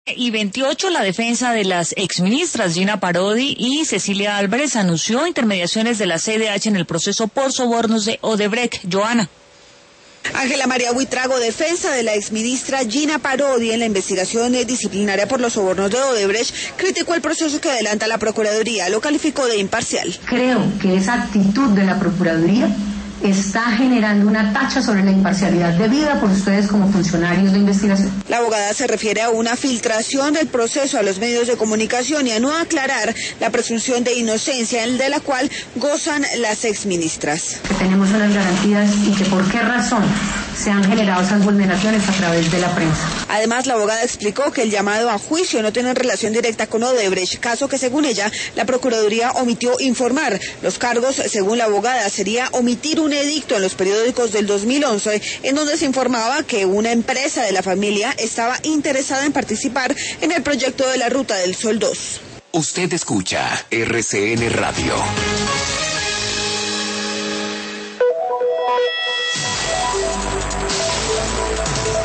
Y 28, la defensa de las exministras Gina Parodi y Cecilia Álvarez anunció intermediaciones de la CDH en el proceso por sobornos de Odebrecht. Joana. Ángela María Buitrago, defensa de la exministra Gina Parodi en la investigación disciplinaria por los sobornos de Odebrecht, criticó el proceso que adelanta la Procuraduría, lo calificó de imparcial. Creo que esa actitud de la Procuraduría está generando una tacha sobre la imparcialidad debida por ustedes como funcionarios de investigación. La abogada se refiere a una filtración del proceso a los medios de comunicación y a no aclarar la presunción de inocencia de la cual gozan las exministras. Que tenemos unas garantías y que por qué razón se han generado esas vulneraciones a través de la prensa. Además, la abogada explicó que el llamado a juicio no tiene relación directa con Odebrecht, caso que según ella, la Procuraduría omitió informar. Los cargos, según la abogada, sería omitir un edicto en los periódicos del 2011 en donde se informaba que una empresa de la familia estaba interesada en participar en el proyecto de la Ruta del Sol 2. Usted escucha RCN Radio.